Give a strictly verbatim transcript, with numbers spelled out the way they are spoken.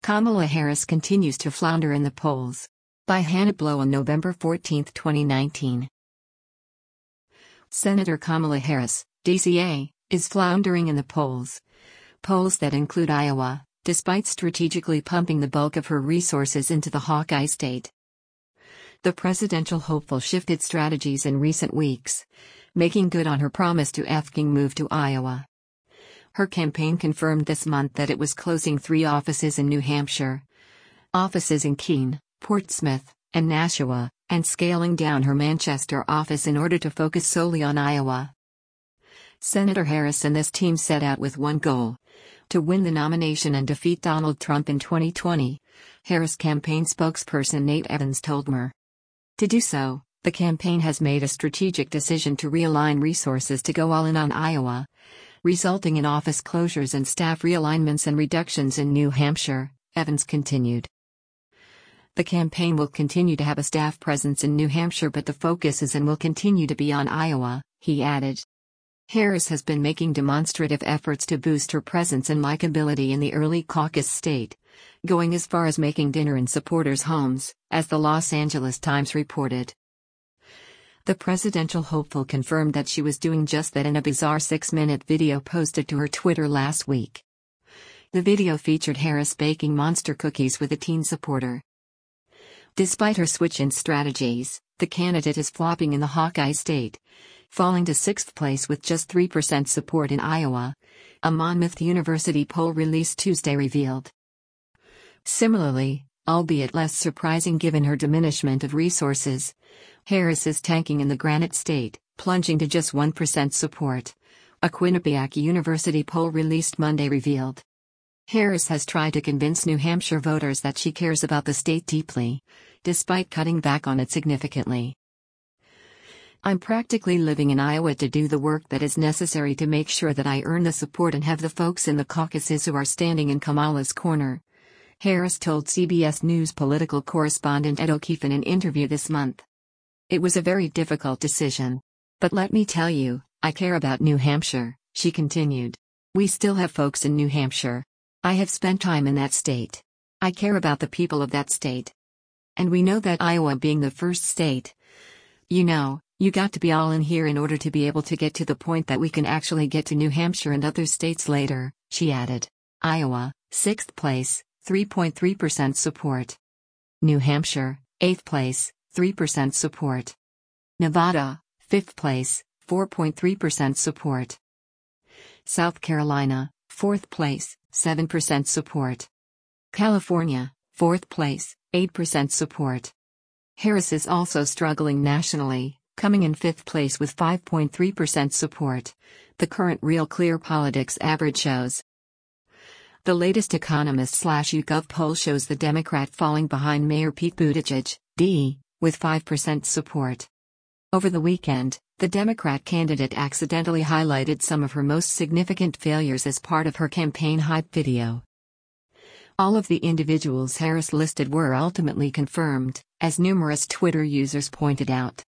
Kamala Harris continues to flounder in the polls. By Hannah Blow on November fourteenth, twenty nineteen. Senator Kamala Harris, D C A, is floundering in the polls. Polls that include Iowa, despite strategically pumping the bulk of her resources into the Hawkeye state. The presidential hopeful shifted strategies in recent weeks, making good on her promise to F-ing move to Iowa. Her campaign confirmed this month that it was closing three offices in New Hampshire, offices in Keene, Portsmouth, and Nashua, and scaling down her Manchester office in order to focus solely on Iowa. Senator Harris and this team set out with one goal: to win the nomination and defeat Donald Trump in twenty twenty, Harris campaign spokesperson Nate Evans told M R. To do so, the campaign has made a strategic decision to realign resources to go all in on Iowa, resulting in office closures and staff realignments and reductions in New Hampshire, Evans continued. The campaign will continue to have a staff presence in New Hampshire, but the focus is and will continue to be on Iowa, he added. Harris has been making demonstrative efforts to boost her presence and likability in the early caucus state, going as far as making dinner in supporters' homes, as the Los Angeles Times reported. The presidential hopeful confirmed that she was doing just that in a bizarre six-minute video posted to her Twitter last week. The video featured Harris baking monster cookies with a teen supporter. Despite her switch in strategies, the candidate is flopping in the Hawkeye state, falling to sixth place with just three percent support in Iowa, a Monmouth University poll released Tuesday revealed. Similarly, albeit less surprising given her diminishment of resources, Harris is tanking in the Granite State, plunging to just one percent support, a Quinnipiac University poll released Monday revealed. Harris has tried to convince New Hampshire voters that she cares about the state deeply, despite cutting back on it significantly. I'm practically living in Iowa to do the work that is necessary to make sure that I earn the support and have the folks in the caucuses who are standing in Kamala's corner, Harris told C B S News political correspondent Ed O'Keefe in an interview this month. It was a very difficult decision. But let me tell you, I care about New Hampshire, she continued. We still have folks in New Hampshire. I have spent time in that state. I care about the people of that state. And we know that Iowa being the first state, you know, you got to be all in here in order to be able to get to the point that we can actually get to New Hampshire and other states later, she added. Iowa, sixth place, three point three percent support. New Hampshire, eighth place, three percent support. Nevada, fifth place, four point three percent support. South Carolina, fourth place, seven percent support. California, fourth place, eight percent support. Harris is also struggling nationally, coming in fifth place with five point three percent support, the current Real Clear Politics average shows. The latest Economist slash YouGov poll shows the Democrat falling behind Mayor Pete Buttigieg, D, with five percent support. Over the weekend, the Democrat candidate accidentally highlighted some of her most significant failures as part of her campaign hype video. All of the individuals Harris listed were ultimately confirmed, as numerous Twitter users pointed out.